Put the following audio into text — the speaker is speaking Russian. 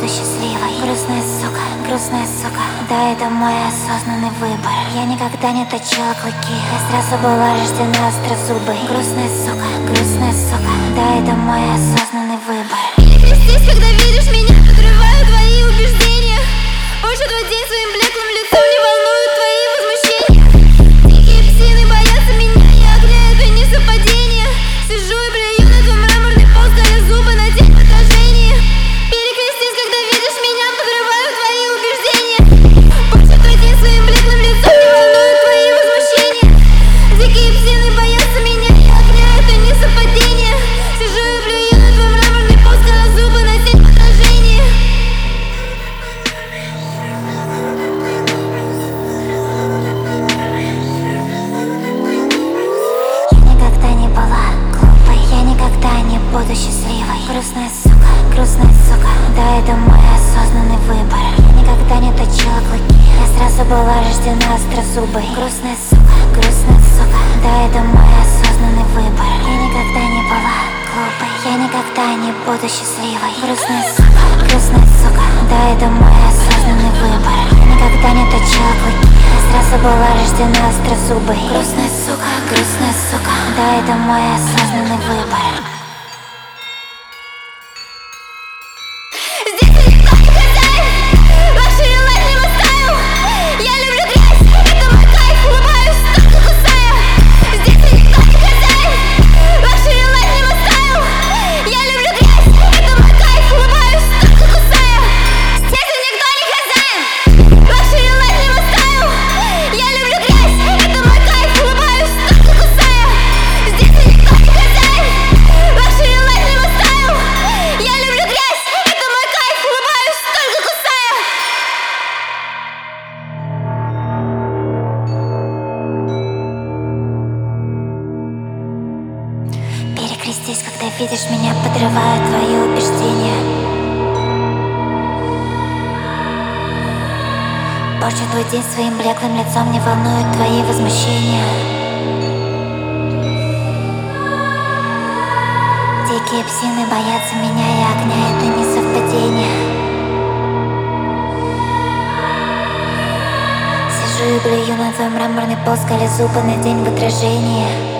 буду счастливой. Грустная сука, да, это мой осознанный выбор. Я никогда не точила клыки, я сразу была рождена острозубой. Грустная сука, да, это мой осознанный выбор. Перекрестись, когда видишь меня, подрываю твои убеждения. Больше твой день своим блеклым лицом не волнуют твои возмущения. Дикие псины боятся меня, и огня это не совпадение. Сижу и блюю на твой мраморный пол, скаля зубы на день в отражении. Перекрестись, когда видишь меня, подрываю твои убеждения. Больше твой день своим блеклым лицом не волнуют твои возмущения. Дикие псины боятся меня, и огня это не совпадение. Сижу и блюю на твой мраморный пол, скаля зубы на день в отражении. Я никогда не была глупой, я никогда не буду счастливой. Грустная сука, да, это мой осознанный выбор. Я никогда не точила клыки, я сразу была рождена острозубой. Грустная сука, да, это мой осознанный выбор. Я никогда не была глупой, я никогда не буду счастливой. Грустная сука, да, это мой осознанный выбор. Я никогда не точила клыки, я сразу была рождена острозубой. Грустная сука, да, это мой осознанный выбор. Здесь никто не хозяин, лакшери лайф не мастаю. Я люблю грязь, это мой кайф, улыбаюсь, только кусаю. Здесь никто не хозяин, лакшери лайф не мастаю. Я люблю грязь, это мой кайф, улыбаюсь, только кусаю. Здесь никто не хозяин, лакшери лайф не мастаю. Я люблю грязь, это мой кайф, улыбаюсь, только кусаю. Здесь никто не хозяин, лакшери лайф не мастаю. Я люблю грязь, это мой кайф, улыбаюсь, только кусаю. Перекрестись, когда видишь меня, подрываю твои убеждения. Порчу твой день своим блеклым лицом, не волнуют твои возмущения. Дикие псины боятся меня, и огня это не совпадение. Сижу и блюю на твой мраморный пол, скаля зубы на день в отражении.